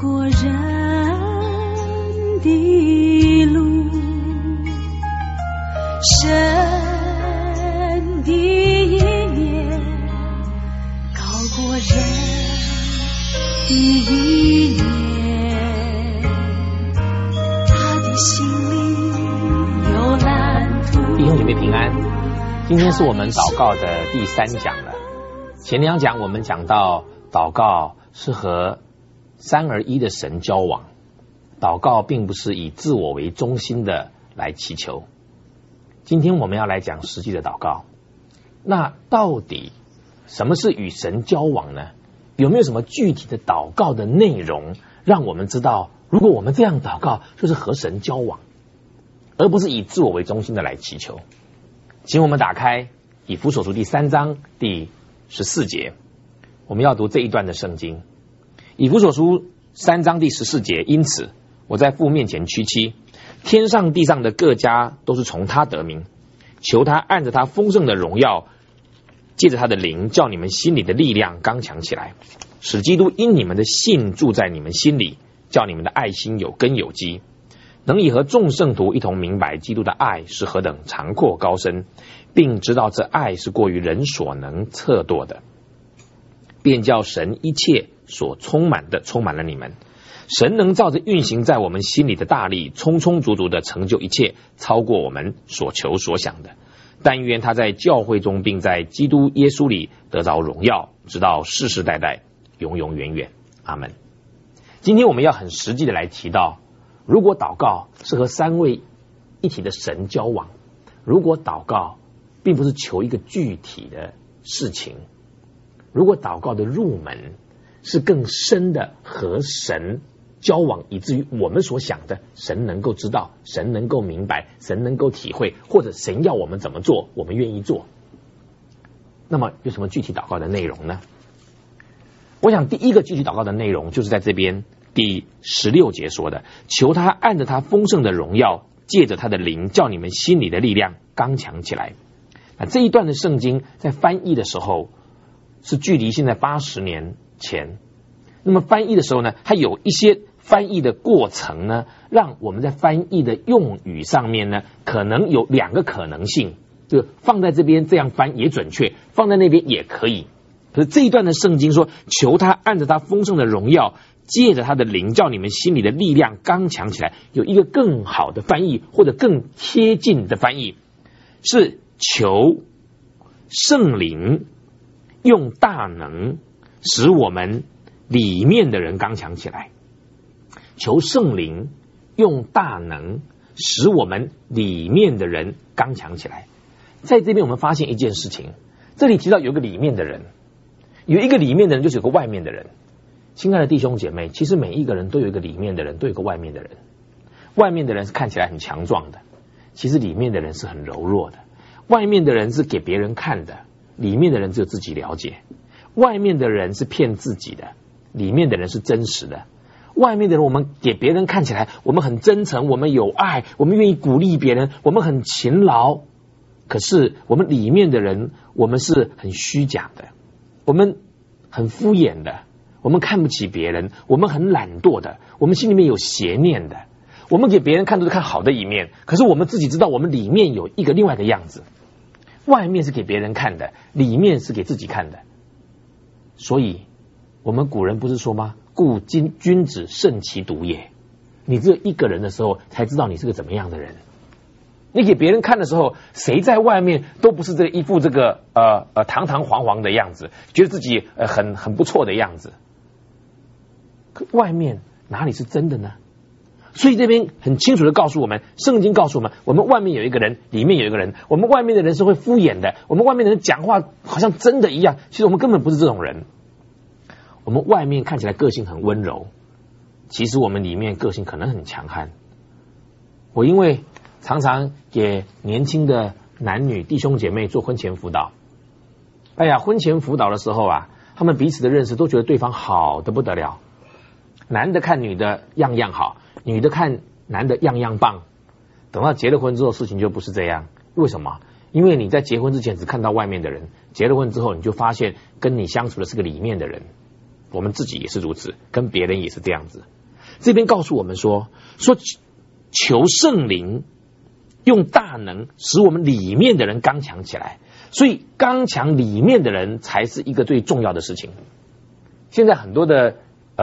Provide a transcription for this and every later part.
过人的路，神的意念高过人的意念，他的心里有蓝图。 弟兄姐妹平安，今天是我们祷告的第3讲了。前2讲我们讲到祷告是和三而一的神交往，祷告并不是以自我为中心的来祈求。今天我们要来讲实际的祷告。那到底什么是与神交往呢？有没有什么具体的祷告的内容，让我们知道如果我们这样祷告就是和神交往，而不是以自我为中心的来祈求。请我们打开以弗所书第3章第14节，我们要读这一段的圣经。以弗所书3章第14节，因此我在父面前屈膝，天上地上的各家都是从他得名，求他按着他丰盛的荣耀，借着他的灵，叫你们心里的力量刚强起来，使基督因你们的信住在你们心里，叫你们的爱心有根有基，能以和众圣徒一同明白基督的爱是何等长阔高深，并知道这爱是过于人所能测度的，便叫神一切所充满的充满了你们。神能照着运行在我们心里的大力，充充足足的成就一切，超过我们所求所想的。但愿他在教会中，并在基督耶稣里得着荣耀，直到世世代代，永永远远。阿们。今天我们要很实际的来提到，如果祷告是和三位一体的神交往，如果祷告并不是求一个具体的事情，如果祷告的入门是更深的和神交往，以至于我们所想的神能够知道，神能够明白，神能够体会，或者神要我们怎么做我们愿意做，那么有什么具体祷告的内容呢？我想第一个具体祷告的内容就是在这边第16节说的，求他按着他丰盛的荣耀，借着他的灵，叫你们心里的力量刚强起来。那这一段的圣经在翻译的时候是距离现在80年前，那么翻译的时候呢，它有一些翻译的过程呢，让我们在翻译的用语上面呢，可能有2个可能性，就放在这边这样翻也准确，放在那边也可以。可是这一段的圣经说，求他按着他丰盛的荣耀，借着他的灵，叫你们心里的力量刚强起来。有一个更好的翻译，或者更贴近的翻译，是求圣灵用大能使我们里面的人刚强起来。求圣灵用大能使我们里面的人刚强起来。在这边我们发现一件事情，这里提到有一个里面的人，有一个里面的人就是有个外面的人。亲爱的弟兄姐妹，其实每一个人都有一个里面的人，都有一个外面的人。外面的人是看起来很强壮的，其实里面的人是很柔弱的。外面的人是给别人看的，里面的人只有自己了解。外面的人是骗自己的，里面的人是真实的。外面的人我们给别人看起来我们很真诚，我们有爱，我们愿意鼓励别人，我们很勤劳，可是我们里面的人我们是很虚假的，我们很敷衍的，我们看不起别人，我们很懒惰的，我们心里面有邪念的，我们给别人看都是看好的一面，可是我们自己知道我们里面有一个另外的样子。外面是给别人看的，里面是给自己看的。所以我们古人不是说吗？故君子慎其独也。你只有一个人的时候才知道你是个怎么样的人。你给别人看的时候，谁在外面都不是这一副这个堂堂皇皇的样子，觉得自己很不错的样子。可外面哪里是真的呢？所以这边很清楚的告诉我们，圣经告诉我们，我们外面有一个人，里面有一个人。我们外面的人是会敷衍的，我们外面的人讲话好像真的一样，其实我们根本不是这种人。我们外面看起来个性很温柔，其实我们里面个性可能很强悍。我因为常常给年轻的男女弟兄姐妹做婚前辅导，哎呀，婚前辅导的时候啊，他们彼此的认识都觉得对方好得不得了，男的看女的样样好，女的看男的样样棒。等到结了婚之后，事情就不是这样。为什么？因为你在结婚之前只看到外面的人，结了婚之后你就发现跟你相处的是个里面的人。 我们自己也是如此，跟别人也是这样子。这边告诉我们说求圣灵用大能使我们里面的人刚强起来，所以刚强里面的人才是一个最重要的事情。现在很多的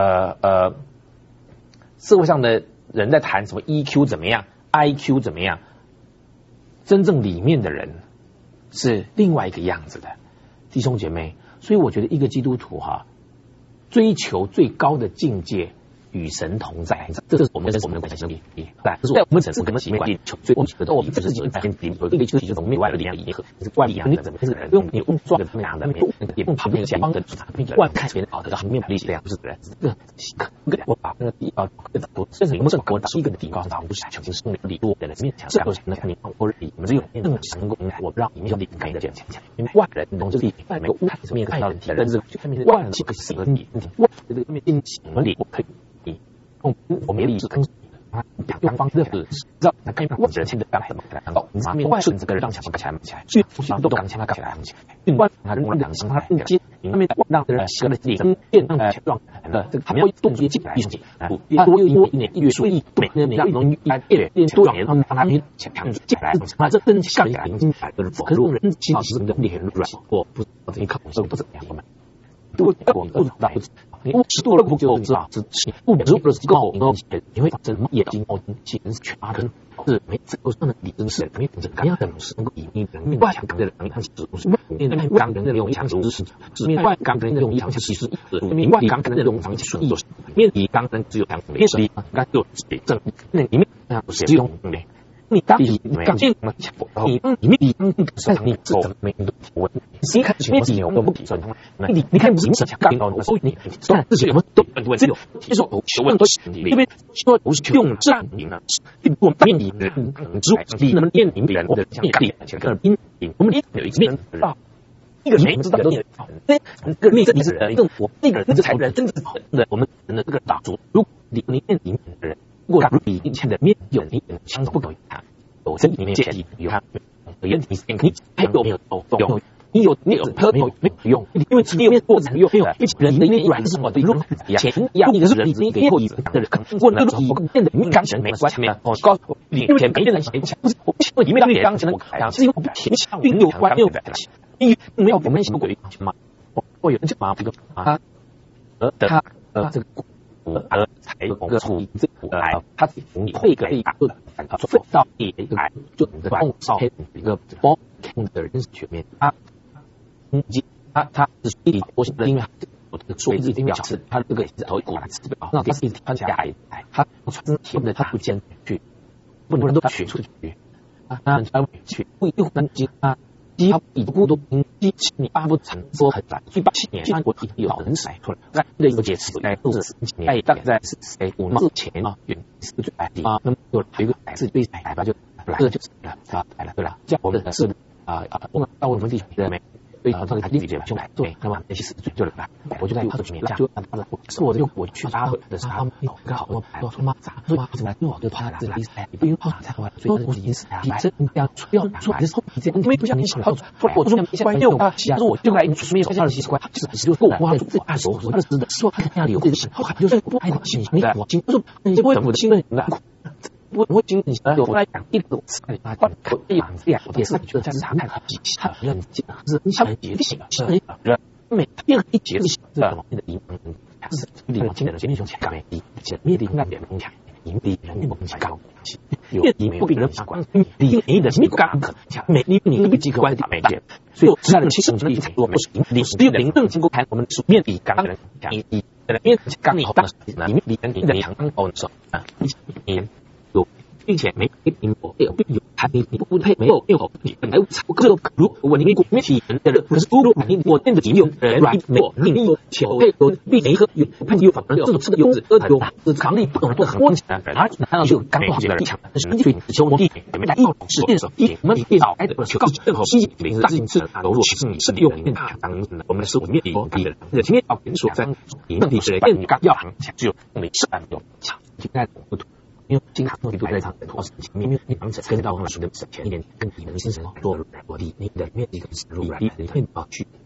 社会上的人在谈什么 EQ 怎么样 IQ 怎么样，真正里面的人是另外一个样子的，弟兄姐妹。所以我觉得一个基督徒追求最高的境界，与神同在，这是我们的关系能力。在我们城市跟习惯求，所以我们觉得我们自己有一个就是从内外的力量结合，外力量怎么是人用你用撞的他们俩的也用旁边前方的外看别人好的面力量不是人，我把那个甚至我们这个第一个的底告诉他，我们不是求精生理多的人面强，这时能看你我里我们只有那么成功，我让你们力可以的坚强，因为外人懂这里外没有看什么看到的人是就看面外人是个什么你外这个面进行理我可以。我们力是更两方的是让那看我人性的刚才看到，你面外顺这个让强起来，最互相都刚强起来，另外他人两生他接，因为让人学了理跟变让状的这个他们要动作进来，多又一年1月数一每年容易多少年让他们强进来，这真下来已经就是可是人其实的力很软，我不这一靠我不怎么样我们。我们不知道，你适度了不就知道，不如果是够，你会怎么也经过其实是全人是没这个的理论是没这个样的是能够以人外强的人他是是面对刚人的用强知识，是面外刚人的用强其实是面外刚人的用强术就是面里刚人只有强面实力刚就正那里面只有你当你刚进了你面在你是怎么没的我你看前面几年我们不提说你看你是强干到我说你但自己有没有都只有接受求问都是因为说不是用占领了我们面临人之外那么面临人的这样力这个因我们有一个面啊一个人知道都这个那个你是人更我那个人这才人真正的我们人的这个打主如果你面临的人如果比以前的面有你相不够他有身体里面建议有他有你还有没有你有没有用因为你有面过程又没有一人的面软是什么的路前压你的是人你给后椅的人过那个我变得刚成没关系我告诉你前别人想我不里面的刚成我是因为我不偏向运有关没有没有我们什么鬼嘛我有人就把这个他这个才有个处这来，他你会给一个做到一来就你的控少一个包控的人全面他是一我是因为我的说一定表示他这个头一股来指标，那第四他起来他传提的他不进去，不能都取出去他去不又能接他以孤独17年8不成说很短，87年虽然我有人才出来，但这个解释在都是10几年，大概在5年之前是最低那么有一个是对吧就来这就是了是吧来了对了，叫我的是到我们地区的没。对这个他弟弟兄弟对，那么那些40岁就来了，我就在他的里面就是我我去他的时候，他们刚好我说妈咋说怎么我就怕他来你不用怕他所以我已经是提升要出来的时候这样因为不像你想到我说一些关于说我就来出面说20块就是就够花了20我20的说他那里有这个事就是不爱管心你我经说你就会我的心的我经你有来讲一个词可以也是觉得在常态和他人是你想节的性是人每变一节的性这种的影响是领导经验的英雄前干一前面的那点影响引领人民不高有你不比人相关领你的你不敢可强每你不及可关的每点所以这样的其实的我们是领政经过谈我们是面比刚人讲一面刚以后当时里面你的强哦说你有并且没有还你不配没有你本来不可如我你国面体人的人可是如果你我店的仅有人软没有另有巧配有并没和有判有反正这种是个优质有强力不懂不很关键而难道就刚好的力强但是你对求我地你们在是电手一我们电脑挨的求告任何西零大进次投入是你是利用你大当我们的是我面底的这前面要人所在你们的是电刚要行只有没是按有强应该不因为经常都在场托是明明你忙着跟到数的前一点跟你们精神多我的你的面一个是如然你面去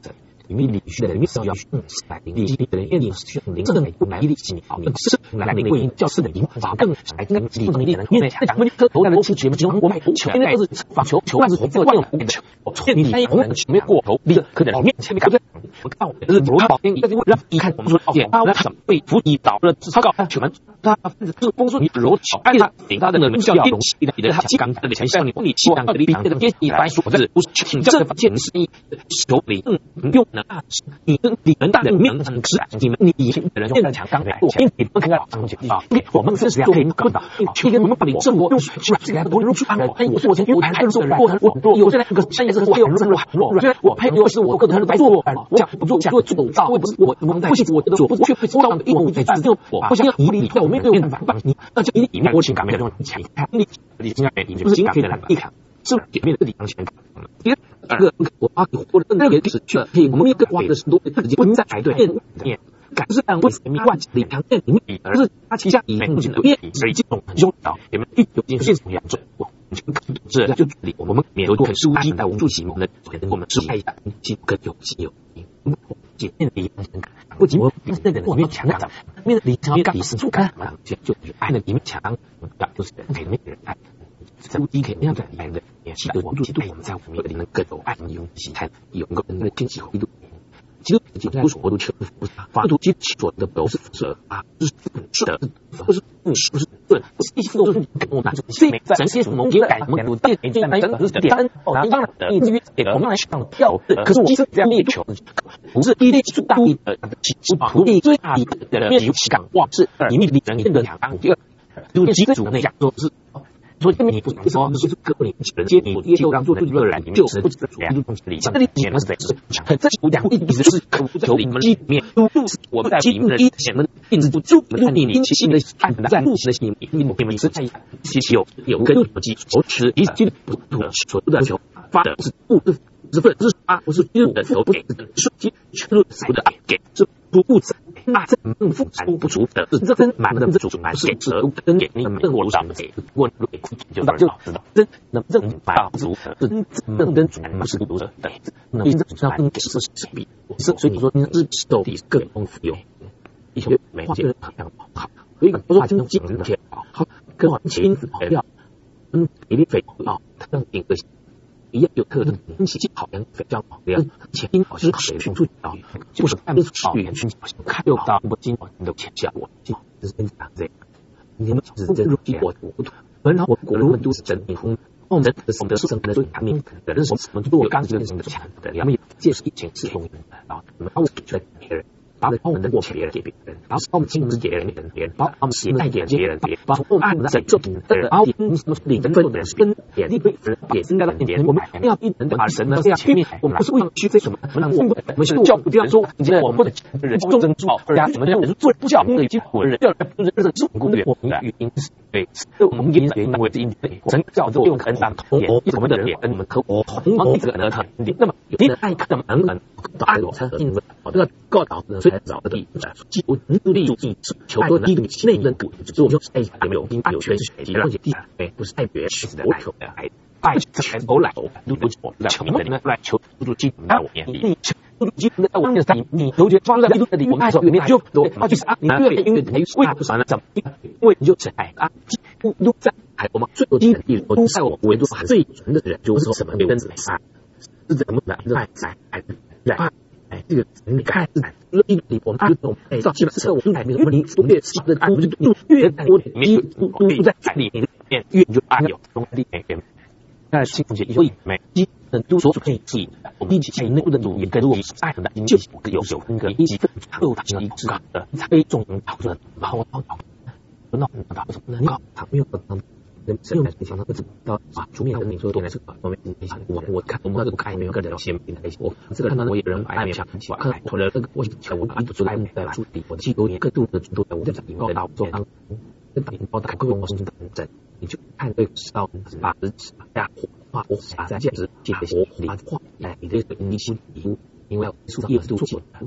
里面理学的里面是要来理性的人需要灵正美不来理性好是来领会教师的引法更来跟理性的人面讲问科头的是节目中我买球现在都是发球万是这个万用的球我错你红人前面过头立刻在面前面看我看我是罗宝天一个让一看我们说点他怎么被辅以导了超高球门他是风说你罗巧爱他领他的人叫东西的他刚的前向你你希望的理想的电一来说是不是请教的建是一手里用呢你跟你们大人面是你们你以前的人用强刚来因为你们看到上去啊我们是可以搞到去跟我们把你生活用是吧这个多入去安排我前有还是过程我有现在那个专业是我有人我配有是我个人来做我讲不做讲做到我不是我不是我的做不去会做到一模一样就我想要你我没有办法帮你那就你里面我情感没有强你现在你就是可以来一看是里面的地方全第二个我的那个是去了我们一个花的是多自己不在排队面感是按为1万里强店里面而是他旗下以不仅的面所以这种用到你们有件事情要做这就我们免有很舒心在无助启蒙的跟我们是爱心更有姐妹的不仅我那个我没有强感面的强感是主干嘛就爱的里面强就是给每个人爱在无敌可以那样的爱的也是我们对我们在我们里面更有爱用心态有个人的经济维度其实几乎所有都全部法度基础的都是是啊是的不是不是对一些都是我们这在神仙什么改我们电影在真的是点当然的至于我们来上票可是我是这样列球不是一类最大的是土地最大的面积感哇是你们人变得强大第二就是基础那样说是所以你不是说是各位人接你接受让做的一个人就是不是主要理想的理解呢是这五两意思是求你们里面我们在你们的显得一直不就你其实的看在路的心里你们是在其实有个有基础是一基不所的求发的是不是不是啊不是基础的求不给是基础的给是不是那这复出不足的这真满的这主满是是跟给你们我上的我就知道真能正满不足的真跟主满是不足的那这主要跟给是比是所以你说你是手底更丰富有一些美化的好所以我说这种技能的好跟好亲子朋友一定非啊他让一个一样有特征，气息好像非常好的样，前因好是水平注啊，就是按照语言去看又到我今晚的前下我，只是跟讲这个，你们只是真入地我本来我国人都是真以后，我们的是真的最强烈的人什么都我刚这个人的强的，他们借是一情是中啊，然后给别人。把我们的过别人给别人，然后我们亲自给别人，把我们携带给别人，把我们按在这里，然后什么领分的人是跟点力对也应该别人，我们要一人的把神呢这样前面，我们不是为了去这什么，我们是教不这样说，你我们的人中珍珠啊，大家怎么样？做不教已经火人，要人是公务员，我们原因对，我们原因为这一神教就用很大同我们的人也跟你们和同这个呢特那么有的爱看的人爱我才因为我这个教导的所以找的基本努力求多能力内人补就爱有没有经有学习了解地不是爱别是的爱求爱全都来都来求人呢来求不住基本在我眼里基本在我面上你都觉得装在一路的里我爱说里面就都就是啊你对因为你为不算了怎么因为你就是爱啊又在爱我们最有基本的我在我维度最纯的人就是什么跟子啊是怎么来爱这个你看你我们照基本是我们没有你懂越细的我们就越多你在里面越就爱有懂力但是清楚些所以每一都所可以记我们一起在内部的努力跟我们爱的就是有那个一起都是一致的非重讨论好那你好他没有真用来想到不知道啊，出面跟你说多来是我们我看我们那个看没有个人先我这个看到我有人爱面想看我的这个我我不出来对吧？处理我的有点更多的都在我在引导到做当跟打引导打各种我身的人你就看对知道把呀火把在价值解决火理化来你的你心因为数业是做很好的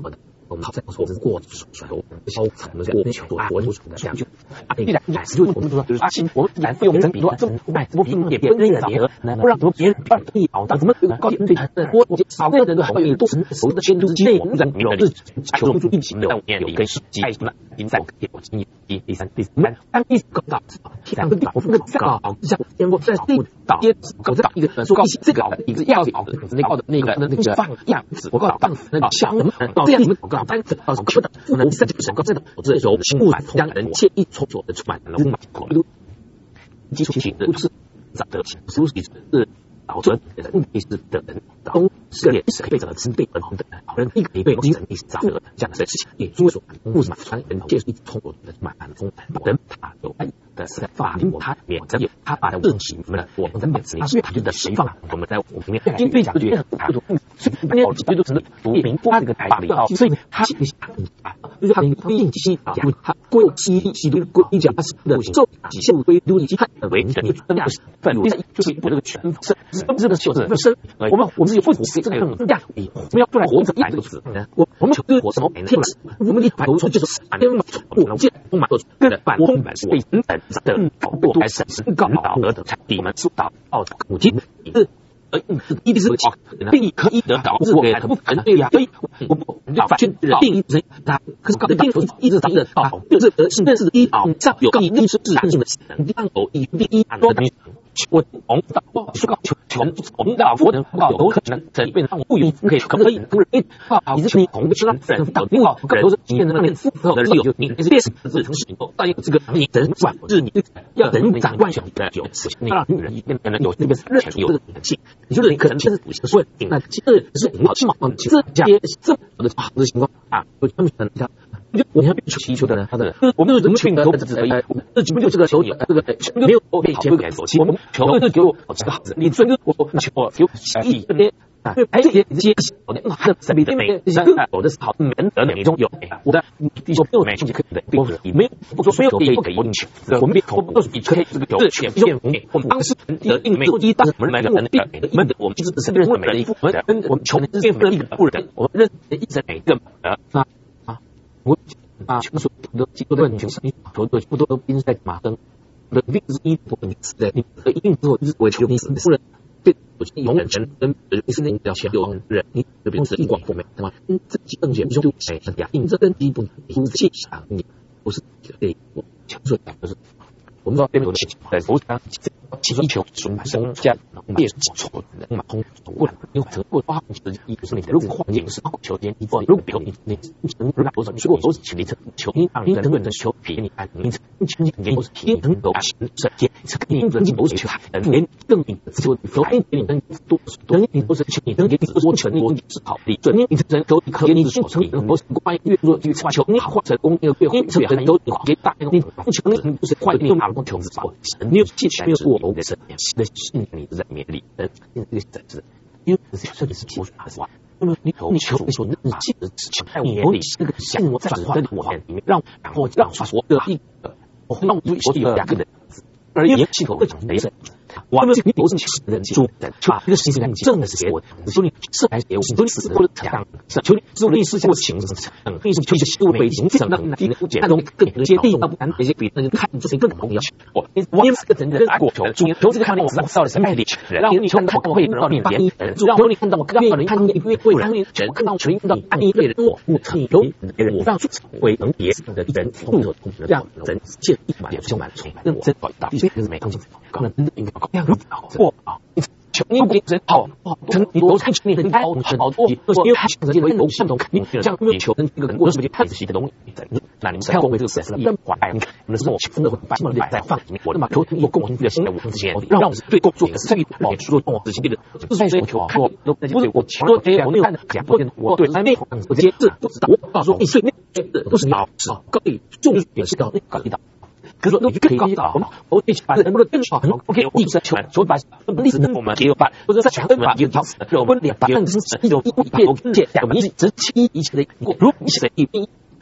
我们在说过水流消我们在过球活出的这样就必然也是就我们说就是新我们然费用整比这么卖怎么也别人的别不让怎么别人二一保障怎么高点对我少个人的好运都是所的监督之内我们人民日求助疫情的5年有一个世纪那因在我经验第三当第个到第三个我们搞像经过在第到搞这一个说高这个一个要搞的那个放样子我告诉那个想到这样我告诉单子到可的我三这个这个我这时候新物让人惬意创作的出版了基础性的是长得熟悉是保存的意识的人东是也是可以被这个是被本红的好人一个被精神意识长的这样的事情也因为说故事嘛传人借一创作的满风人他有爱的是法令他免责也他把的问题什么呢我们的面子他是他的谁放我们在我们里面今天讲觉得他就所以半年绝对是读明发这个台法律所以他就是他的规定期啊他规期都规讲他是的受几项规都已经为人的分路就是我这个全这个就是生我们是有父母这个更加我们要不然活着来这个子我们就是活什么天我们的白头从就是天马我见充满个人版通版为人本的保护还审视高导而的你们疏导古今一定是定义可以得到自我给不可能对呀所以我不要反圈定义谁他可是搞的定义一直找的到就是是认识的一上有更一是自然性的地方有一第一多等于我红到是个穷红到佛人有可能成变成不允可以可以你是你红的是让人到另外个都是变成那面复合的理由你是变成是城市到一个这个你人转是你要人长万想的有你让女人一变成有那边热情有这个人气你就是你可能现在补习的说那其实是很好起码其实这些这么的好的情况啊我他们很加我们要需求的人，他的我们怎么去求这不就这个球也这个没有被球给手气，我们球就给我这个好子，你真的我球给我意这边啊，还有一些我的他的神秘的美，有的是好门的美中有我的地球没有美就可以的，多你没有不说所有可以给我进去，我们口都是以可以这个球的全变红我们当时的定美一当我们来讲的我们我们就是身边人每一副我们球是变的一个不人，我们认一直每个我全所有的几个问题是你球队不都因在马登的一定是一部分的你一定之后就是为球你是不能对我永远人跟你是那要先有人你就比如是一广丰美对吗这几个选就谁呀你这跟第一步你不是气场你不是对我球队就是我们说边有气在手上其中一球纯生加也是错的马通过来因为这个花就是一是你的如果环境是球间一如果你如果多少你说我都是你球你让你根本的球给你按你你都是体能够是也是你人都是球连更你就说哎你能多你都是球你能给你多成我是好的准你人球可以你所成你都是关于越弱就发球你好成功那个最后特别很多给大你球你不是快你马上球子跑你有气没有我的的信你在面里这个是因为这里是技术还是吧那么你球你说你记得球在我里这个想我在转的我里面让我说的一个我让我有两个人而言系统会讲没事我们这个都是人技术的把这个事情让你真的是给我说你是来给我你都是或者讲求你做类似这个情为什么求你修北形这样的那种更接地不然那些比那个看就是更重要我也是个真的打过球球这个看到我到了什么里让你球看我会让你别让你看到我刚刚看你一会让你全看到全看到按一类人我成有人我让出为能别的人动作这样人切一满就满充满我真搞大这个是没空心刚才真的应该这样我球你不人好成你都看你很高很高多因为他选择这个都相同你这样因为球跟这个人我是不是看仔细的东西那你们看过这个事情了怀你看我们是我真的会把什么在放里面我的嘛球有共同的心在我之前让我对工作是参与我说我之前的就是说球看都不是我球我没有看的讲过我对还没我直接这不知道我告诉你所以那都是老是高一重点是到那高一的可是说，你可以搞到，我一起把人物的更好，OK， 我一直在球把历史我们也有把，或者在全把有条有分两把，但是有一步一步，且两个一直七一起的过，如一起的一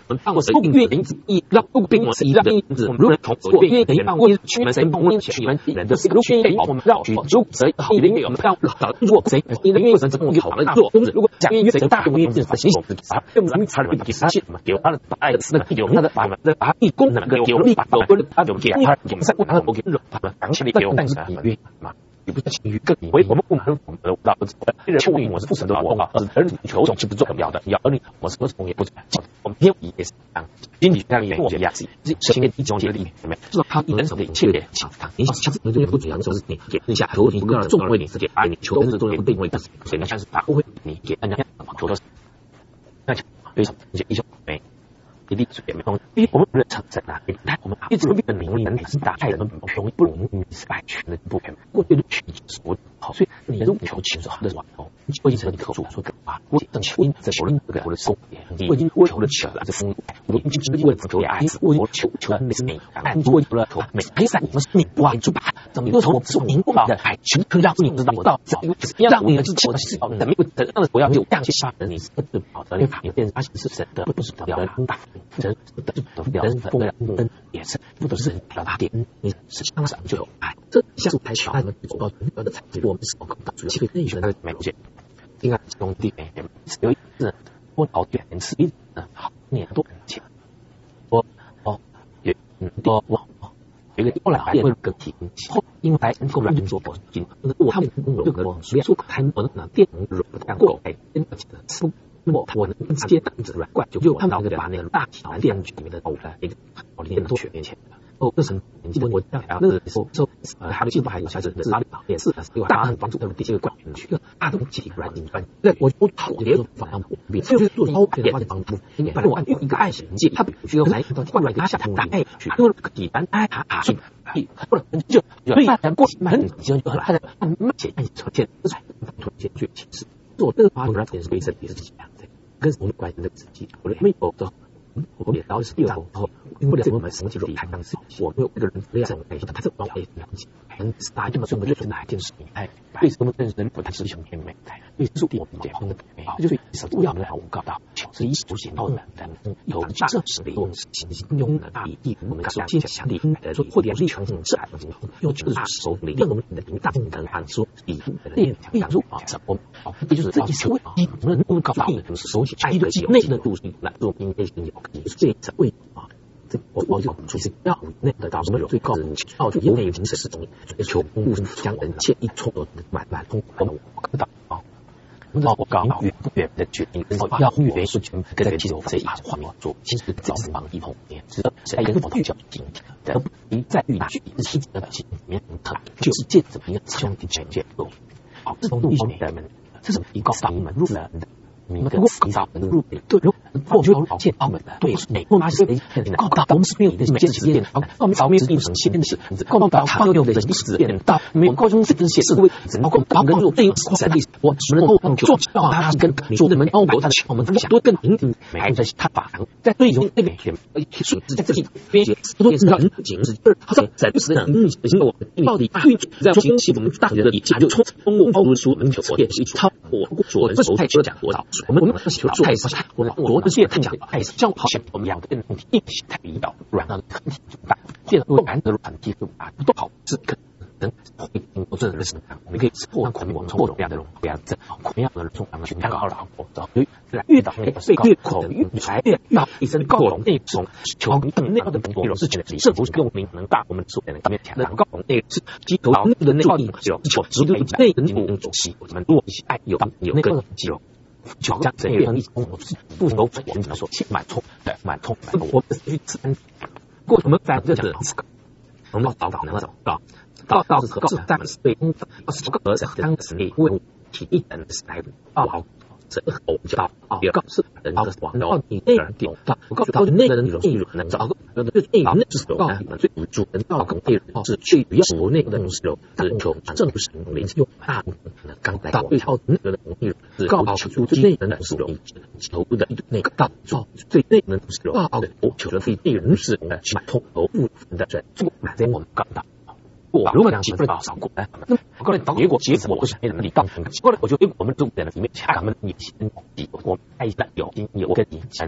帮我神愿名字一让不兵我是一让名字如人同所愿可以让我去们神帮我去们人的是如宣给我们绕去如谁好灵有们让老若谁你的愿神怎么好了做如果讲愿神大用愿神行啊用咱们才能把杀气嘛丢他的爱的那有他的把们的把一功能个有力把我们他有给他有三他我给肉他们讲起来有但是愿嘛也不是于更以为我们不能我们的道人求你我是不神的我啊而你求总是不重要的要而你我是不从也不我们天也是啊心理上面我觉得是新的一种接力里面这个他人手的一切的强大你想这个不主要就是你给一下求你不要重为你自己爱你求的是都有定位的谁能像是他不会你给人家求的那非常一种没一定是没用因为我们人常在哪里我们一直会变名利能力是大爱人们容易不容易是爱权的部分过去的取是我好所以你如果求情是好的话我已经成你口述说啊我正求因在手里这个我的手我已经求了起来这风我已经知为求爱我求每次每爱我求了每陪散我是你哇就把怎么又从我是明白的爱全可以让你知道我到让你知道是好的没有等到我要有这样去杀人你是不好的你有变发现是神的不是的很大人的人不能人也是不都是表达点你是相上就有爱这像素太小我们走到人的才我们是搞到主要是内学的美国应该兄弟有一次我熬2次一好年多钱我有一个后来还会更提后因为白人够软做保金我他们这个学术谈我的电容不太够我能直接单子软怪就他们把那个大体电路里面的一个连多学年前这是基本我那个时候他的进步还有下次是哪里也是大很帮助他们第几个怪去大东西软件在我好连反向比就是做超点的帮助反正我用一个爱神界他必须要来到怪来拉下他大爱去用个底单爱去不然就所以他过很就他的写呈现这才突然去其实做这个发展点是规则也是这样的跟我们关系的自己我没有的我也到是第二后因为我们什么记录还当是我没有一个人这样来他这帮也了解很大这么说我就是哪一件事情为什么认识人不太是兄弟妹为什么我们结婚的就是是不要来我告到是一手写到的有这是理论信息用的大义我们说接下想理说或者是全性是还是用这个手理论我们的大众的按说理讲述什么这就是这一次我们告到就是手写爱的内的度来做应该是有这一次为这我就就是要那个到什么最高的要就因为形式是种求物将人切一冲满通我看到我刚远不远的决定要元素全跟着其实这一画面做其实早是忙一碰值得谁跟我较劲的一在遇去是的里面就是借着一个兄弟全结构好这种东西的们这是一个大门入了你们的洗澡的入对，我觉得好见澳门的对，我妈是告到我们是没有的坚持店，我们早面是一省先的是，告到他有的历史店到没有高中这个写是为，包括把跟入对三历史，我只能够做他是跟说的们澳国他的我们想多更明还在他法在对用那边数字在这里编写，说也是人景是好像在历史上我到底对在清晰我们大学的以前就通过欧书门口也是超我所这太说讲多少。我们求太少，我的界太讲太少，这样好像我们两个人一起太比较软了，很大，变得难得软体都好是可能会我这人是我们可以破款我们破容量的容量，这款量的重量群量高了，我找越到那个越口越来越要一身高容那种求更内的内容是全是不是用名能大我们所的面强高容那是肌肉的内力就求直对内能走气，我们若一爱有那个肌肉。就将这样一种不能够我们说满冲的满冲，我们去吃过我们在这个我们到那个到是告诉咱们是对是个是当时内为体一等是来好这我就到也告诉人的网络你内人点到我告诉他的内人内容能找个最内容是告诉你们最主人到更内容是去不要国内的东西有但求政府使用联系用大刚来到对靠那个内容是告诉最内人的是有投入的那个到最内人是有的我求的最内人是买通和部分的在做买在我们刚到我如果讲不少过那么后来结果其实我不是没能力当成后来我就我们中间的里面恰我们以前我们爱的有跟以前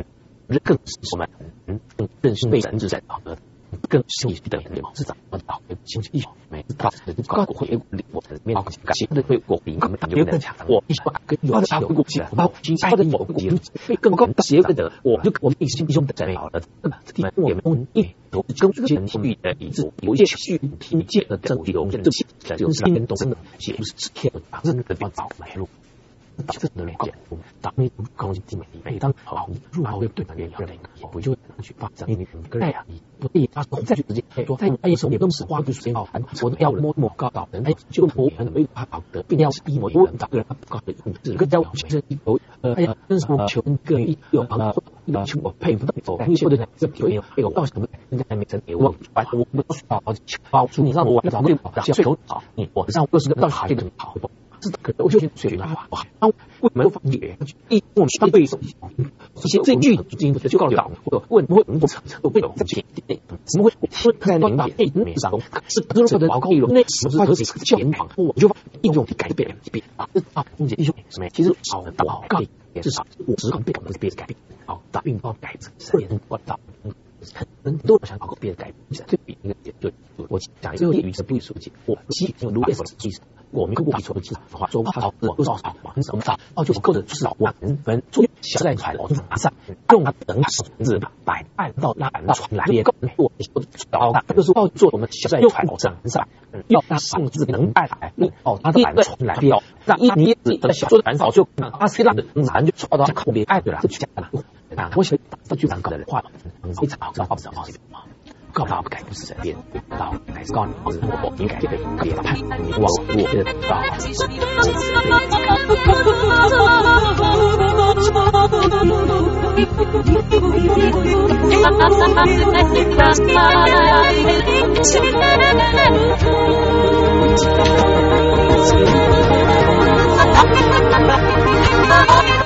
更是我们更认识被神之神好的。更深一的了知道我道经济没到高国会我面到感谢的会国领我们有更强我一把跟有的有国际我把经济的某个国被更高的协会的我就我们一心弟兄的在好了那么这地方我们一都跟这些信誉的一致有一些续听见的政府有这些在这种跟动真的写不是天把真的地方找来路打这的两件，打你高级精美，每当好入好对那边要的，我就去发展你个人呀，不必发空再去直接说，在哎手也更是花不时间哦，我要摸高导人，哎就摸人没办法的，并要是一模一样的个人高的，这个叫其实有哎呀，真是求个有啊，要求我佩服的否，因为或者这有到什么人家还没真我反正我们包出你让我找个求好，你我上20个到好这个好。是可我就水拿哇，当为没有放野，我们当背手，这些最具经的就告诉导，我问不会不成都被这些怎么会在领导没上是不是的报告那什么是教研访，我就应用改变目前弟兄什么其实好的报告也至少50行被我们别改变，好打并报改3年我到很多人想报告别改变，这比一个就我讲最后一个不会说解，我希望如果是其实。我们不必说的话，说好我多少少很少少，就够的至少我们做小在船我马上用它等日摆按到拉板到船来也够我到这个时候做我们小在船上要它上至能带来它的板的船来要让你的小做的板少就它虽然的难就抓到后面爱对了就讲了我想这句蛮高的话非常好告到改不是神变到改是告你我应该被别判你忘我的到 Thank you.